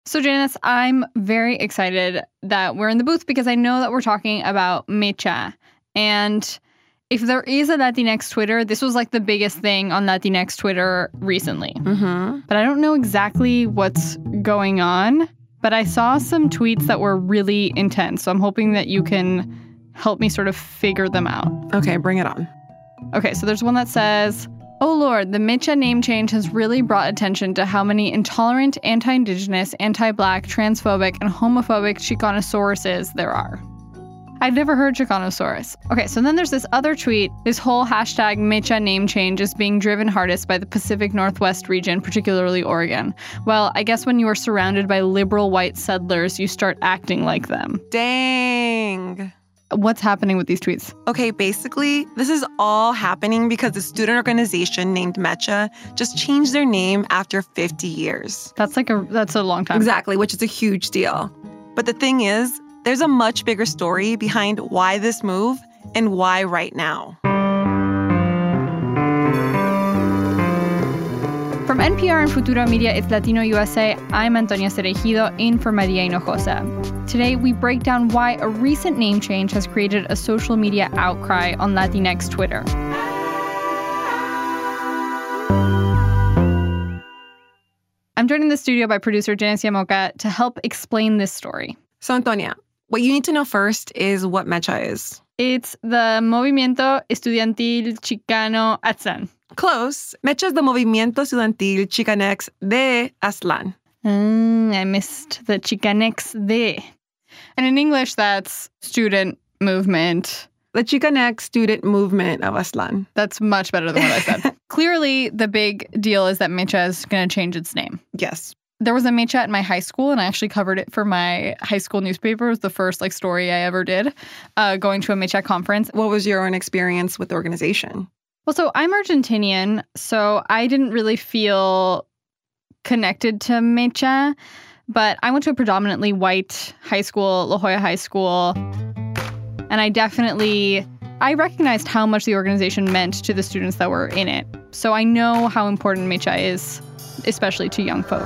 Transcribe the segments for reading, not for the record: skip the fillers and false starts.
So, Janice, I'm very excited that we're in the booth because I know that we're talking about Mecha. And if there is a Latinx Twitter, this was like the biggest thing on Latinx Twitter recently. But I don't know exactly what's going on. But I saw some tweets that were really intense. So I'm hoping that you can help me sort of figure them out. Okay, bring it on. Okay, so there's one that says, "Oh Lord, the Mecha name change has really brought attention to how many intolerant, anti-Indigenous, anti-Black, transphobic, and homophobic Chicanosauruses there are." I've never heard Chicanosaurus. Okay, so then there's this other tweet. This whole hashtag Mecha name change is being driven hardest by the Pacific Northwest region, particularly Oregon. Well, I guess when you are surrounded by liberal white settlers, you start acting like them. Dang. What's happening with these tweets? Okay, basically, this is all happening because the student organization named Mecha just changed their name after 50 years. That's a long time. Exactly, which is a huge deal. But the thing is, there's a much bigger story behind why this move and why right now. From NPR and Futuro Media, it's Latino USA. I'm Antonia Cereijido, in for Maria Hinojosa. Today, we break down why a recent name change has created a social media outcry on Latinx Twitter. I'm joined in the studio by producer Janice Yamoka to help explain this story. So, Antonia, what you need to know first is what Mecha is. It's the Movimiento Estudiantil Chicano Aztlán. Close. Mecha is the Movimiento Estudiantil Chicanx de Aztlán. I missed the Chicanx de. And in English, that's student movement. The Chicanx student movement of Aztlán. That's much better than what I said. Clearly, the big deal is that Mecha is going to change its name. Yes. There was a Mecha at my high school, and I actually covered it for my high school newspaper. It was the first story I ever did, going to a Mecha conference. What was your own experience with the organization? Well, so I'm Argentinian, so I didn't really feel connected to Mecha, but I went to a predominantly white high school, La Jolla High School, and I recognized how much the organization meant to the students that were in it. So I know how important Mecha is, especially to young folk.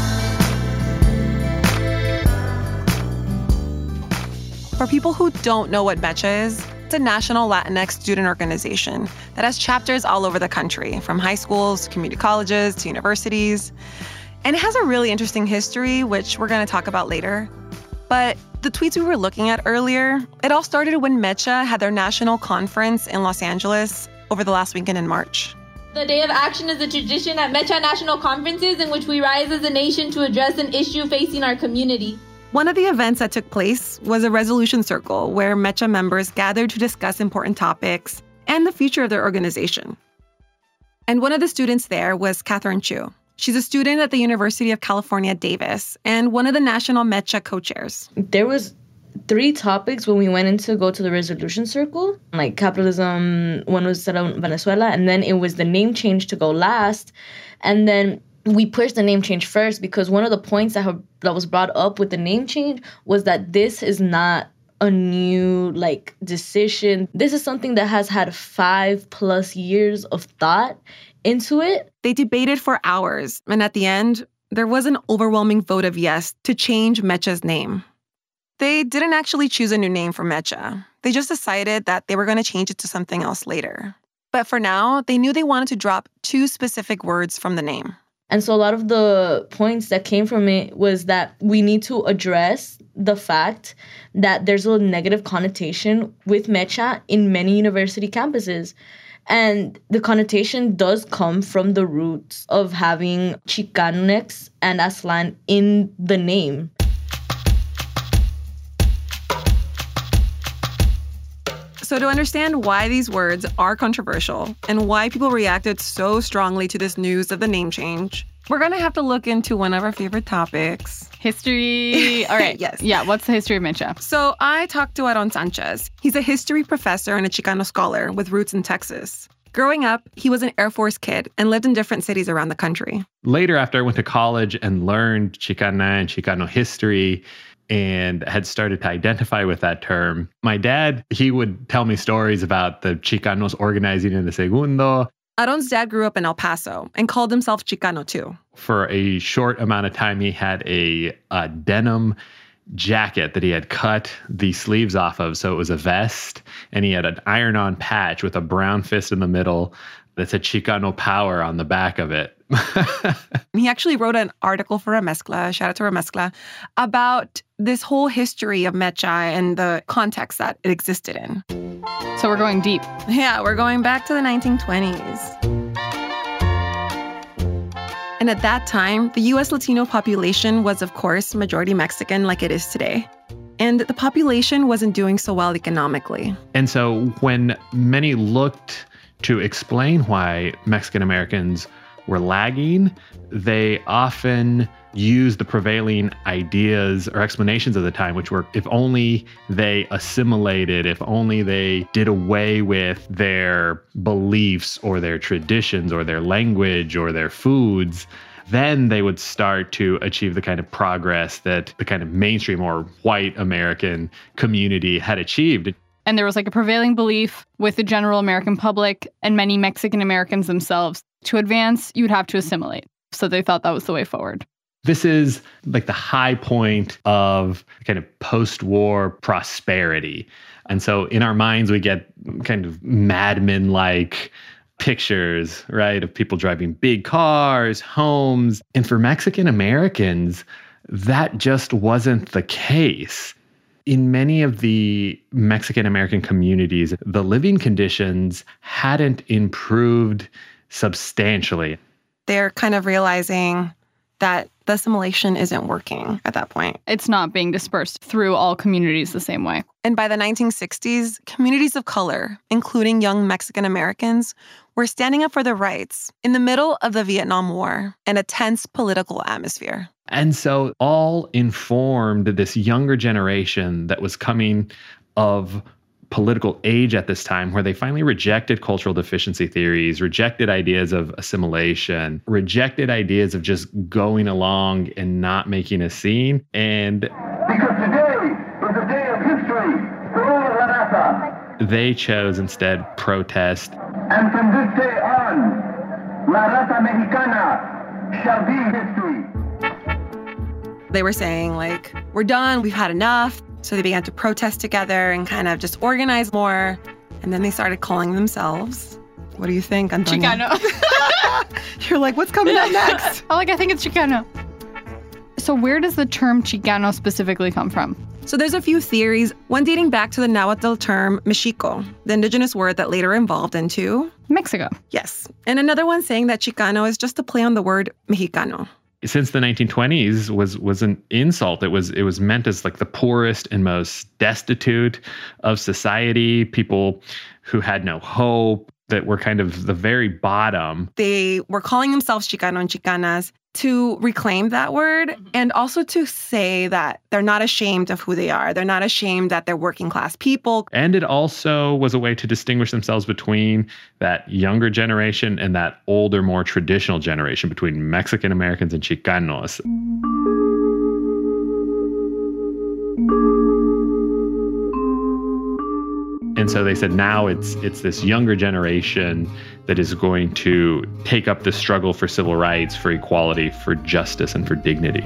For people who don't know what Mecha is, it's a national Latinx student organization that has chapters all over the country, from high schools, community colleges, to universities. And it has a really interesting history, which we're going to talk about later. But the tweets we were looking at earlier, it all started when Mecha had their national conference in Los Angeles over the last weekend in March. The Day of Action is a tradition at Mecha national conferences in which we rise as a nation to address an issue facing our community. One of the events that took place was a resolution circle where Mecha members gathered to discuss important topics and the future of their organization. And one of the students there was Catherine Chu. She's a student at the University of California, Davis, and one of the national Mecha co-chairs. There was 3 topics when we went in to go to the resolution circle, like capitalism, one was set on Venezuela, and then it was the name change to go last. And then we pushed the name change first because one of the points that was brought up with the name change was that this is not a new decision. This is something that has had 5+ years of thought into it. They debated for hours, and at the end, there was an overwhelming vote of yes to change Mecha's name. They didn't actually choose a new name for Mecha. They just decided that they were going to change it to something else later. But for now, they knew they wanted to drop 2 specific words from the name. And so a lot of the points that came from it was that we need to address the fact that there's a negative connotation with Mecha in many university campuses. And the connotation does come from the roots of having Chicanx and Aztlán in the name. So to understand why these words are controversial and why people reacted so strongly to this news of the name change, we're going to have to look into one of our favorite topics. History. All right. Yes. Yeah, what's the history of Mecha? So I talked to Aaron Sanchez. He's a history professor and a Chicano scholar with roots in Texas. Growing up, he was an Air Force kid and lived in different cities around the country. Later, after I went to college and learned Chicana and Chicano history, and had started to identify with that term. My dad, he would tell me stories about the Chicanos organizing in the Segundo. Aaron's dad grew up in El Paso and called himself Chicano too. For a short amount of time, he had a denim jacket that he had cut the sleeves off of, so it was a vest, and he had an iron-on patch with a brown fist in the middle that said Chicano Power on the back of it. He actually wrote an article for Remezcla, shout out to Remezcla, about this whole history of Mecha and the context that it existed in. So we're going deep. Yeah, we're going back to the 1920s. And at that time, the U.S. Latino population was, of course, majority Mexican like it is today. And the population wasn't doing so well economically. And so when many looked to explain why Mexican Americans were lagging, they often used the prevailing ideas or explanations of the time, which were if only they assimilated, if only they did away with their beliefs or their traditions or their language or their foods, then they would start to achieve the kind of progress that the kind of mainstream or white American community had achieved. And there was like a prevailing belief with the general American public and many Mexican Americans themselves. To advance, you would have to assimilate. So they thought that was the way forward. This is like the high point of kind of post-war prosperity. And so in our minds, we get kind of Mad Men-like pictures, right, of people driving big cars, homes. And for Mexican Americans, that just wasn't the case. In many of the Mexican American communities, the living conditions hadn't improved substantially. They're kind of realizing that the assimilation isn't working at that point. It's not being dispersed through all communities the same way. And by the 1960s, communities of color, including young Mexican Americans, were standing up for their rights in the middle of the Vietnam War and a tense political atmosphere. And so all informed this younger generation that was coming of political age at this time, where they finally rejected cultural deficiency theories, rejected ideas of assimilation, rejected ideas of just going along and not making a scene. And because today is a day of history for all of La Raza. They chose instead protest. And from this day on, La Raza Mexicana shall be history. They were saying, like, we're done, we've had enough. So they began to protest together and kind of just organize more. And then they started calling themselves, what do you think, Antonia? Chicano. You're like, what's coming up next? I think it's Chicano. So where does the term Chicano specifically come from? So there's a few theories, one dating back to the Nahuatl term Mexico, the indigenous word that later evolved into Mexico. Yes. And another one saying that Chicano is just a play on the word Mexicano. Since the 1920s was an insult. It was meant as like the poorest and most destitute of society, people who had no hope, that were kind of the very bottom. They were calling themselves Chicano and Chicanas to reclaim that word and also to say that they're not ashamed of who they are. They're not ashamed that they're working class people. And it also was a way to distinguish themselves between that younger generation and that older, more traditional generation, between Mexican Americans and Chicanos. And so they said now it's this younger generation that is going to take up the struggle for civil rights, for equality, for justice, and for dignity.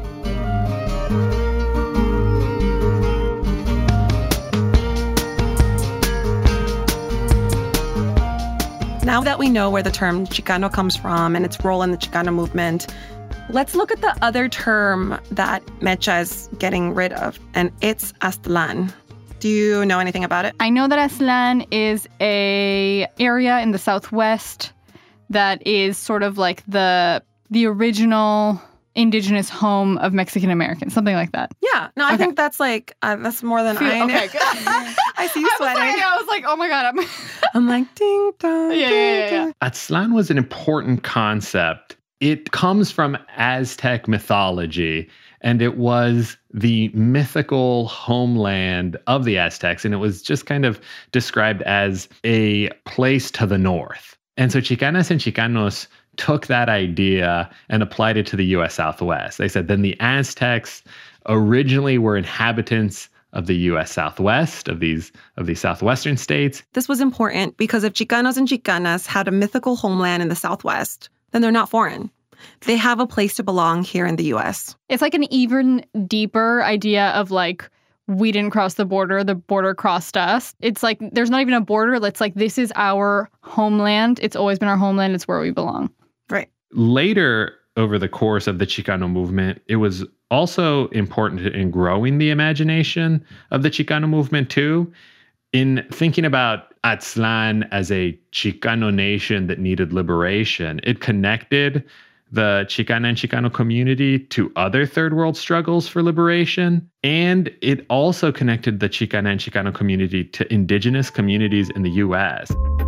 Now that we know where the term Chicano comes from and its role in the Chicano movement, let's look at the other term that Mecha is getting rid of, and it's Aztlán. Do you know anything about it? I know that Aztlán is a area in the Southwest that is sort of like the original indigenous home of Mexican Americans, something like that. Yeah. No, I think that's like, that's more than I know. Okay, good. I see you sweating. I was like, oh my God. I'm like, ding dong. Yeah. Aztlán was an important concept. It comes from Aztec mythology, and it was the mythical homeland of the Aztecs, and it was just kind of described as a place to the north. And so Chicanas and Chicanos took that idea and applied it to the U.S. Southwest. They said then the Aztecs originally were inhabitants of the U.S. Southwest, of these southwestern states. This was important because if Chicanos and Chicanas had a mythical homeland in the Southwest, then they're not foreign. They have a place to belong here in the U.S. It's like an even deeper idea of like, we didn't cross the border crossed us. It's like there's not even a border. It's like this is our homeland. It's always been our homeland. It's where we belong. Right. Later, over the course of the Chicano movement, it was also important in growing the imagination of the Chicano movement too. In thinking about Aztlán as a Chicano nation that needed liberation, it connected the Chicana and Chicano community to other third world struggles for liberation. And it also connected the Chicana and Chicano community to indigenous communities in the U.S.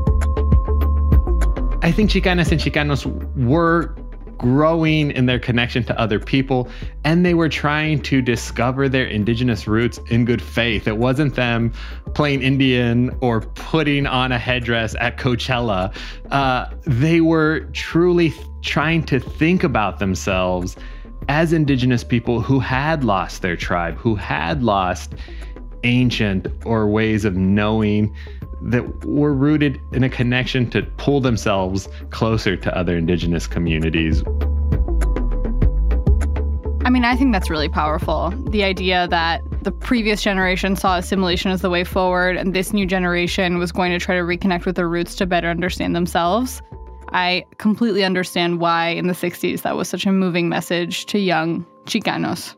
I think Chicanas and Chicanos were growing in their connection to other people, and they were trying to discover their indigenous roots in good faith. It wasn't them playing Indian or putting on a headdress at Coachella. They were truly trying to think about themselves as indigenous people who had lost their tribe, who had lost ancient or ways of knowing that were rooted in a connection to pull themselves closer to other indigenous communities. I mean, I think that's really powerful. The idea that the previous generation saw assimilation as the way forward, and this new generation was going to try to reconnect with their roots to better understand themselves. I completely understand why in the 60s that was such a moving message to young Chicanos.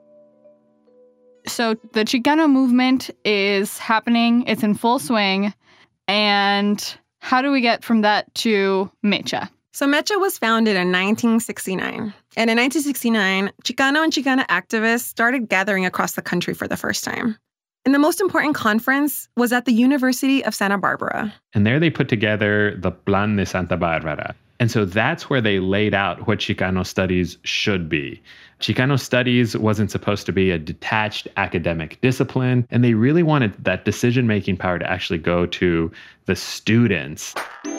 So the Chicano movement is happening. It's in full swing. And how do we get from that to Mecha? So Mecha was founded in 1969. And in 1969, Chicano and Chicana activists started gathering across the country for the first time. And the most important conference was at the University of Santa Barbara. And there they put together the Plan de Santa Barbara. And so that's where they laid out what Chicano studies should be. Chicano studies wasn't supposed to be a detached academic discipline, and they really wanted that decision-making power to actually go to the students.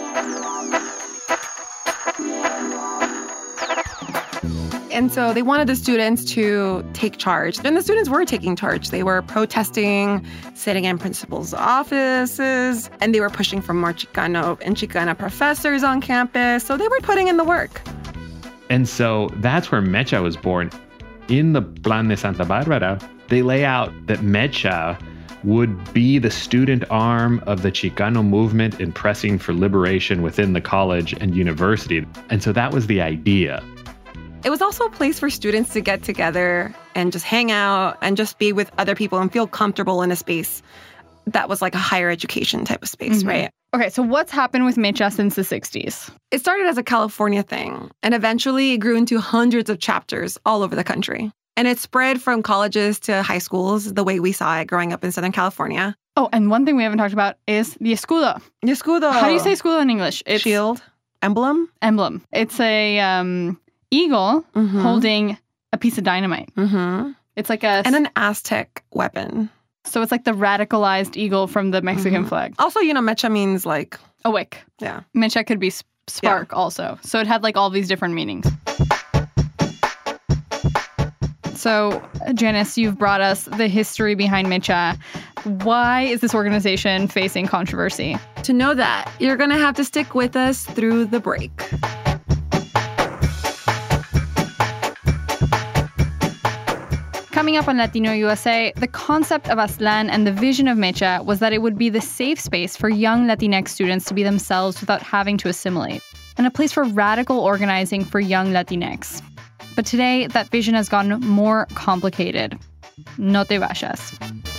And so they wanted the students to take charge. And the students were taking charge. They were protesting, sitting in principals' offices, and they were pushing for more Chicano and Chicana professors on campus. So they were putting in the work. And so that's where Mecha was born. In the Plan de Santa Barbara, they lay out that Mecha would be the student arm of the Chicano movement in pressing for liberation within the college and university. And so that was the idea. It was also a place for students to get together and just hang out and just be with other people and feel comfortable in a space that was like a higher education type of space, right? Okay, so what's happened with Mecha since the 60s? It started as a California thing, and eventually it grew into hundreds of chapters all over the country. And it spread from colleges to high schools, the way we saw it growing up in Southern California. Oh, and one thing we haven't talked about is the escudo. The escudo. How do you say escudo in English? It's shield. Emblem. Emblem. It's a eagle holding a piece of dynamite. It's like and an Aztec weapon. So it's like the radicalized eagle from the Mexican flag. Also, Mecha means like a wick. Yeah. Mecha could be spark also. So it had like all these different meanings. So, Janice, you've brought us the history behind Mecha. Why is this organization facing controversy? To know that, you're going to have to stick with us through the break. Coming up on Latino USA, the concept of Aztlán and the vision of Mecha was that it would be the safe space for young Latinx students to be themselves without having to assimilate, and a place for radical organizing for young Latinx. But today, that vision has gotten more complicated. No te vayas.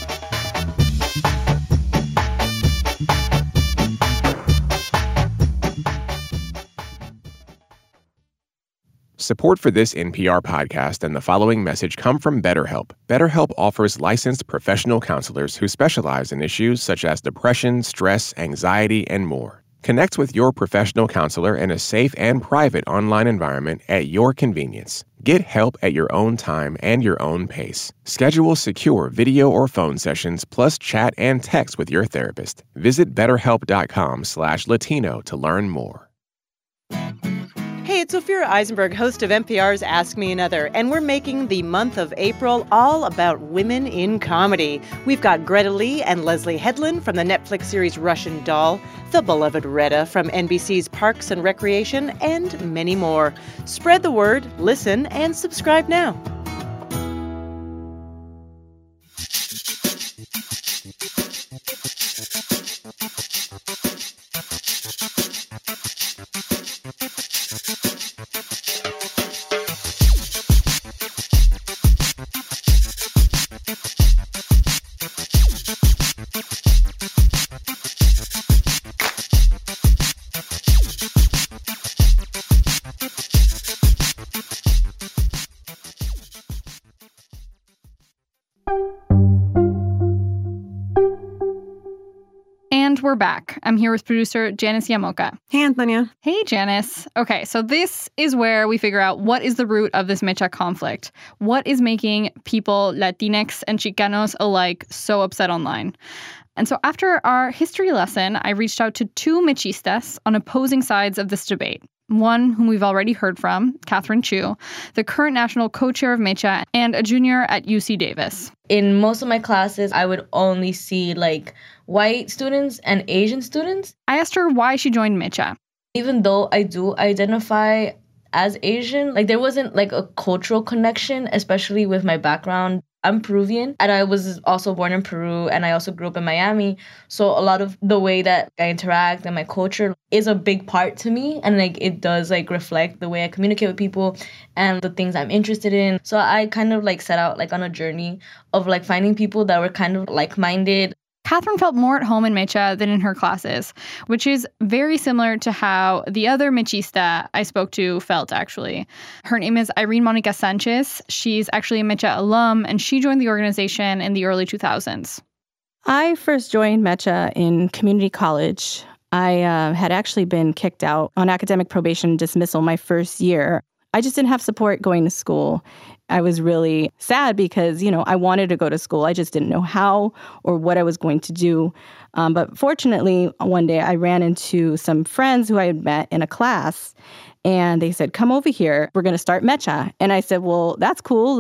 Support for this NPR podcast and the following message come from BetterHelp. BetterHelp offers licensed professional counselors who specialize in issues such as depression, stress, anxiety, and more. Connect with your professional counselor in a safe and private online environment at your convenience. Get help at your own time and your own pace. Schedule secure video or phone sessions plus chat and text with your therapist. Visit BetterHelp.com/Latino to learn more. Hey, it's Ophira Eisenberg, host of NPR's Ask Me Another, and we're making the month of April all about women in comedy. We've got Greta Lee and Leslie Headland from the Netflix series Russian Doll, the beloved Retta from NBC's Parks and Recreation, and many more. Spread the word, listen, and subscribe now. And we're back. I'm here with producer Janice Yamoka. Hey, Antonia. Hey, Janice. Okay, so this is where we figure out what is the root of this Mecha conflict. What is making people, Latinx and Chicanos alike, so upset online? And so after our history lesson, I reached out to two Mechistas on opposing sides of this debate. One whom we've already heard from, Catherine Chu, the current national co-chair of Mecha and a junior at UC Davis. In most of my classes, I would only see white students and Asian students. I asked her why she joined Mecha. Even though I do identify as Asian, there wasn't a cultural connection, especially with my background. I'm Peruvian, and I was also born in Peru, and I also grew up in Miami. So a lot of the way that I interact and my culture is a big part to me, and it does reflect the way I communicate with people and the things I'm interested in. So I kind of set out on a journey of finding people that were kind of like-minded. Catherine felt more at home in Mecha than in her classes, which is very similar to how the other Mechista I spoke to felt, actually. Her name is Irene Monica Sanchez. She's actually a Mecha alum, and she joined the organization in the early 2000s. I first joined Mecha in community college. I had actually been kicked out on academic probation and dismissal my first year. I just didn't have support going to school. I was really sad because, I wanted to go to school. I just didn't know how or what I was going to do. But fortunately, one day I ran into some friends who I had met in a class, and they said, come over here. We're going to start Mecha. And I said, well, that's cool.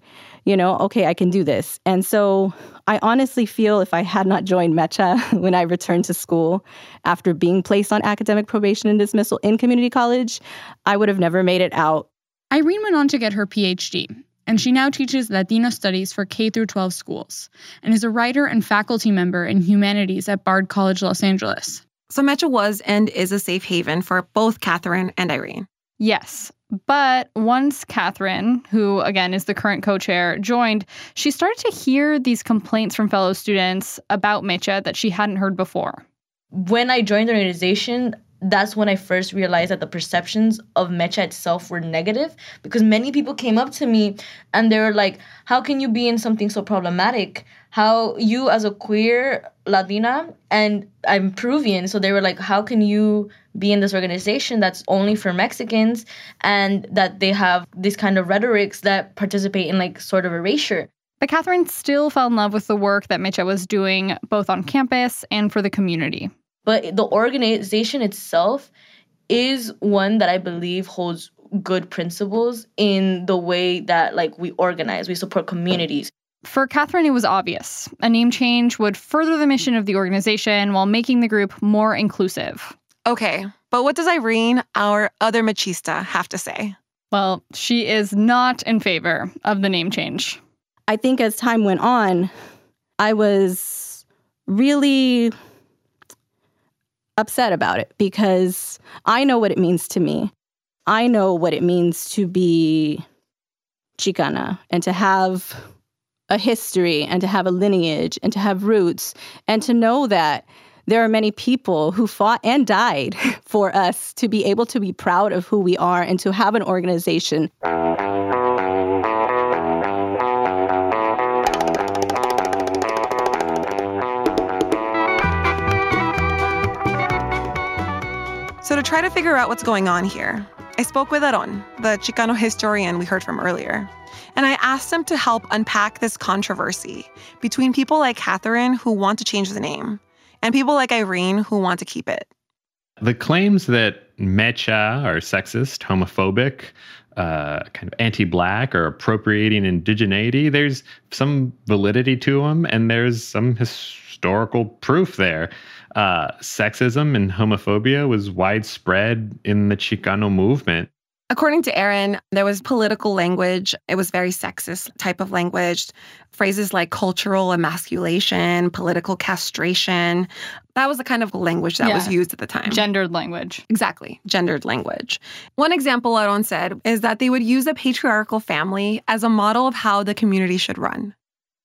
Okay, I can do this. And so I honestly feel if I had not joined Mecha when I returned to school after being placed on academic probation and dismissal in community college, I would have never made it out. Irene went on to get her PhD, and she now teaches Latino studies for K-12 schools and is a writer and faculty member in humanities at Bard College, Los Angeles. So Mecha was and is a safe haven for both Catherine and Irene. Yes, but once Catherine, who again is the current co-chair, joined, she started to hear these complaints from fellow students about Mecha that she hadn't heard before. When I joined the organization, that's when I first realized that the perceptions of Mecha itself were negative, because many people came up to me and they were like, how can you be in something so problematic? How you as a queer Latina, and I'm Peruvian, so they were like, how can you be in this organization that's only for Mexicans and that they have these kind of rhetorics that participate in sort of erasure? But Catherine still fell in love with the work that Mecha was doing both on campus and for the community. But the organization itself is one that I believe holds good principles in the way that we organize, we support communities. For Catherine, it was obvious. A name change would further the mission of the organization while making the group more inclusive. Okay, but what does Irene, our other Mechista, have to say? Well, she is not in favor of the name change. I think as time went on, I was really upset about it because I know what it means to me. I know what it means to be Chicana and to have a history and to have a lineage and to have roots and to know that there are many people who fought and died for us to be able to be proud of who we are and to have an organization. So to try to figure out what's going on here, I spoke with Aron, the Chicano historian we heard from earlier, and I asked him to help unpack this controversy between people like Catherine who want to change the name and people like Irene who want to keep it. The claims that mecha are sexist, homophobic, kind of anti-Black or appropriating indigeneity. There's some validity to them, and there's some historical proof there. Sexism and homophobia was widespread in the Chicano movement. According to Aaron, there was political language. It was very sexist type of language. Phrases like cultural emasculation, political castration. That was the kind of language that was used at the time. Gendered language. Exactly. Gendered language. One example Aaron said is that they would use a patriarchal family as a model of how the community should run.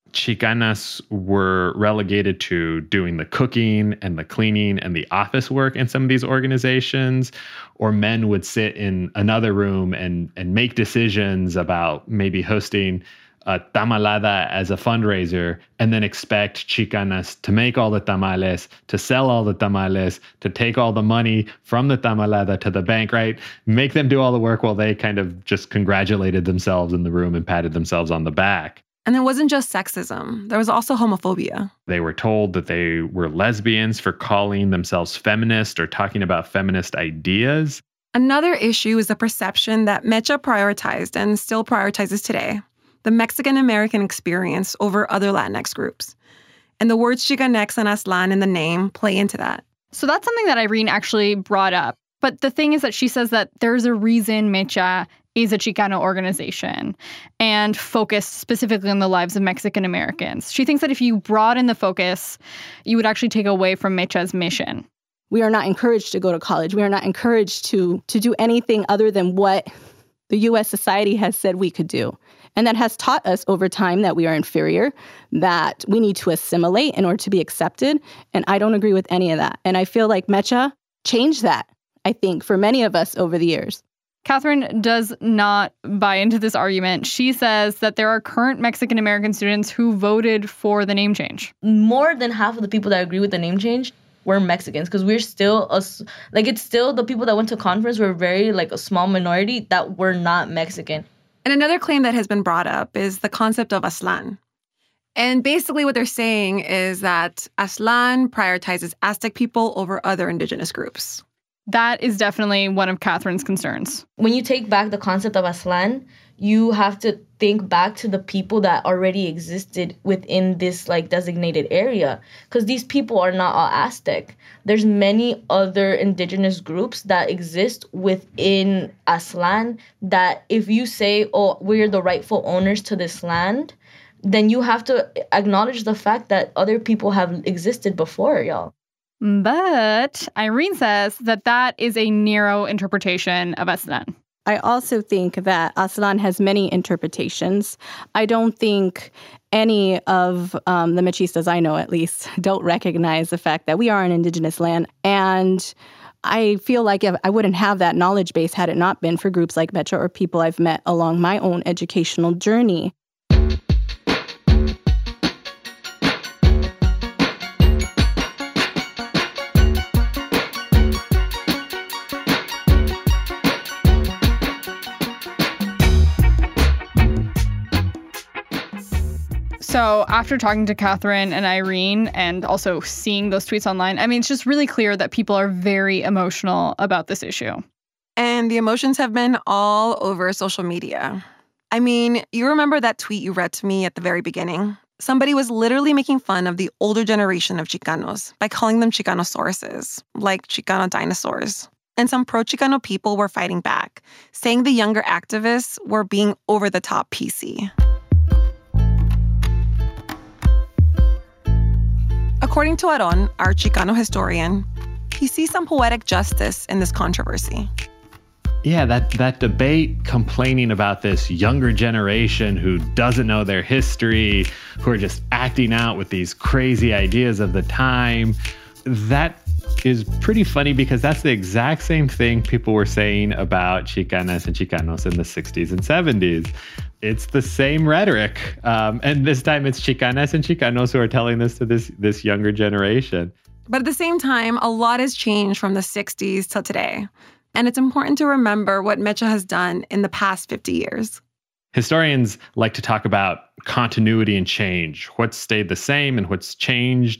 Chicanas were relegated to doing the cooking and the cleaning and the office work in some of these organizations, or men would sit in another room and make decisions about maybe hosting a tamalada as a fundraiser and then expect Chicanas to make all the tamales, to sell all the tamales, to take all the money from the tamalada to the bank, right? Make them do all the work while they kind of just congratulated themselves in the room and patted themselves on the back. And it wasn't just sexism. There was also homophobia. They were told that they were lesbians for calling themselves feminist or talking about feminist ideas. Another issue is the perception that Mecha prioritized and still prioritizes today, the Mexican-American experience over other Latinx groups. And the words Chicanx and Aztlán in the name play into that. So that's something that Irene actually brought up. But the thing is that she says that there's a reason Mecha is a Chicano organization and focused specifically on the lives of Mexican Americans. She thinks that if you broaden the focus, you would actually take away from Mecha's mission. We are not encouraged to go to college. We are not encouraged to do anything other than what the U.S. society has said we could do. And that has taught us over time that we are inferior, that we need to assimilate in order to be accepted. And I don't agree with any of that. And I feel like Mecha changed that, I think, for many of us over the years. Catherine does not buy into this argument. She says that there are current Mexican-American students who voted for the name change. More than half of the people that agree with the name change were Mexicans, because we're still, it's still the people that went to conference were very, a small minority that were not Mexican. And another claim that has been brought up is the concept of Aztlán. And basically what they're saying is that Aztlán prioritizes Aztec people over other indigenous groups. That is definitely one of Catherine's concerns. When you take back the concept of Aztlán, you have to think back to the people that already existed within this designated area, because these people are not all Aztec. There's many other indigenous groups that exist within Aztlán that if you say, oh, we're the rightful owners to this land, then you have to acknowledge the fact that other people have existed before y'all. But Irene says that that is a narrow interpretation of Aztlán. I also think that Aztlán has many interpretations. I don't think any of the Mechistas I know, at least, don't recognize the fact that we are an indigenous land. And I feel like I wouldn't have that knowledge base had it not been for groups like Mecha or people I've met along my own educational journey. So after talking to Catherine and Irene and also seeing those tweets online, I mean, it's just really clear that people are very emotional about this issue. And the emotions have been all over social media. I mean, you remember that tweet you read to me at the very beginning? Somebody was literally making fun of the older generation of Chicanos by calling them Chicanosauruses, like Chicano dinosaurs. And some pro-Chicano people were fighting back, saying the younger activists were being over-the-top PC. According to Aaron, our Chicano historian, he sees some poetic justice in this controversy. Yeah, that debate complaining about this younger generation who doesn't know their history, who are just acting out with these crazy ideas of the time, that is pretty funny because that's the exact same thing people were saying about Chicanas and Chicanos in the 60s and 70s. It's the same rhetoric. And this time it's Chicanas and Chicanos who are telling this to this younger generation. But at the same time, a lot has changed from the 60s till today. And it's important to remember what Mecha has done in the past 50 years. Historians like to talk about continuity and change, what's stayed the same and what's changed.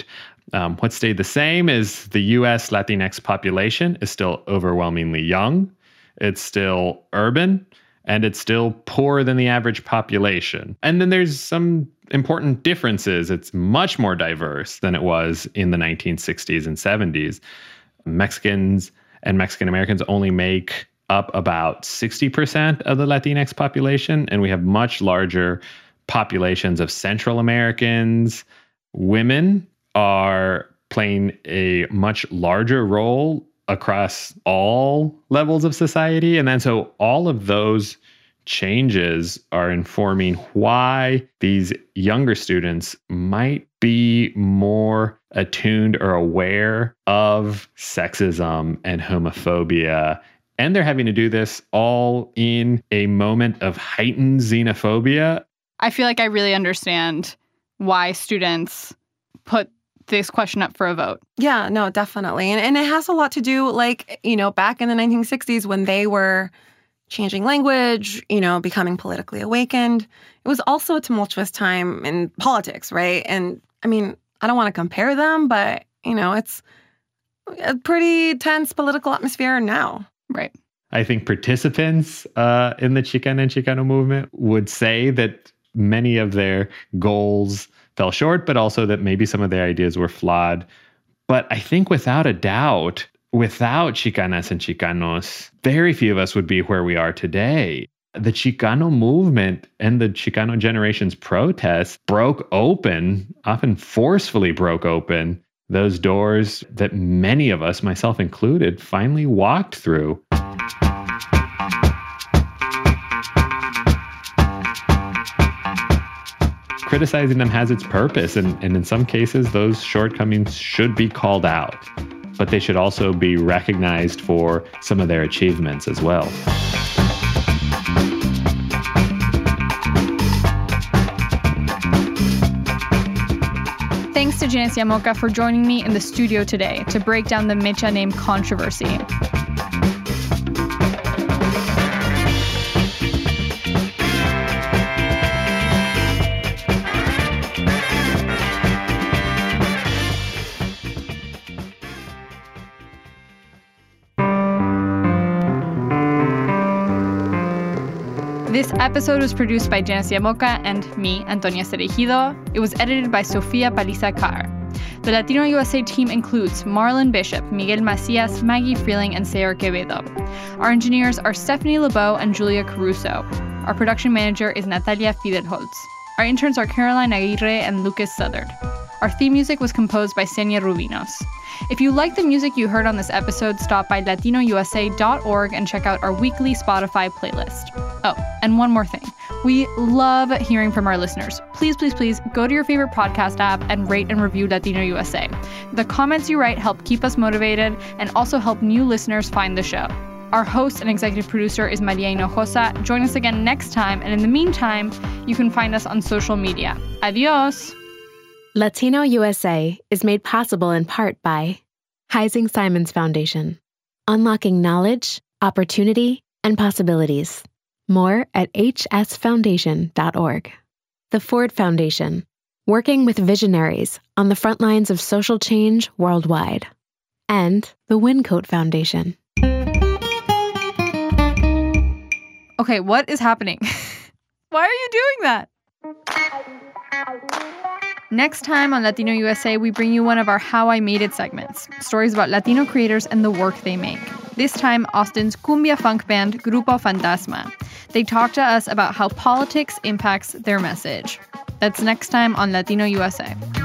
What stayed the same is the U.S. Latinx population is still overwhelmingly young. It's still urban, and it's still poorer than the average population. And then there's some important differences. It's much more diverse than it was in the 1960s and 70s. Mexicans and Mexican Americans only make up about 60% of the Latinx population, and we have much larger populations of Central Americans. Women are playing a much larger role across all levels of society. And then so all of those changes are informing why these younger students might be more attuned or aware of sexism and homophobia. And they're having to do this all in a moment of heightened xenophobia. I feel like I really understand why students put this question up for a vote. Yeah, no, definitely. And it has a lot to do, like, back in the 1960s when they were changing language, becoming politically awakened. It was also a tumultuous time in politics, right? And I mean, I don't want to compare them, but, it's a pretty tense political atmosphere now. Right. I think participants in the Chicana and Chicano movement would say that many of their goals fell short, but also that maybe some of their ideas were flawed. But I think without a doubt, without Chicanas and Chicanos, very few of us would be where we are today. The Chicano movement and the Chicano generation's protests broke open, often forcefully broke open, those doors that many of us, myself included, finally walked through. Criticizing them has its purpose, and in some cases, those shortcomings should be called out. But they should also be recognized for some of their achievements as well. Thanks to Janice Llamoca for joining me in the studio today to break down the Mecha name controversy. This episode was produced by Janice Llamoca and me, Antonia Cereijido. It was edited by Sofia Paliza Carr. The Latino USA team includes Marlon Bishop, Miguel Macias, Maggie Freeling, and Sayre Quevedo. Our engineers are Stephanie LeBeau and Julia Caruso. Our production manager is Natalia Fidelholtz. Our interns are Caroline Aguirre and Lucas Southard. Our theme music was composed by Senia Rubinos. If you like the music you heard on this episode, stop by latinousa.org and check out our weekly Spotify playlist. Oh, and one more thing. We love hearing from our listeners. Please, please, please go to your favorite podcast app and rate and review Latino USA. The comments you write help keep us motivated and also help new listeners find the show. Our host and executive producer is Maria Hinojosa. Join us again next time, and in the meantime, you can find us on social media. Adios! Latino USA is made possible in part by Heising Simons Foundation, unlocking knowledge, opportunity, and possibilities. More at hsfoundation.org. The Ford Foundation, working with visionaries on the front lines of social change worldwide. And the Wincoat Foundation. Okay, what is happening? Why are you doing that? Next time on Latino USA, we bring you one of our How I Made It segments, stories about Latino creators and the work they make. This time, Austin's cumbia funk band, Grupo Fantasma. They talk to us about how politics impacts their message. That's next time on Latino USA.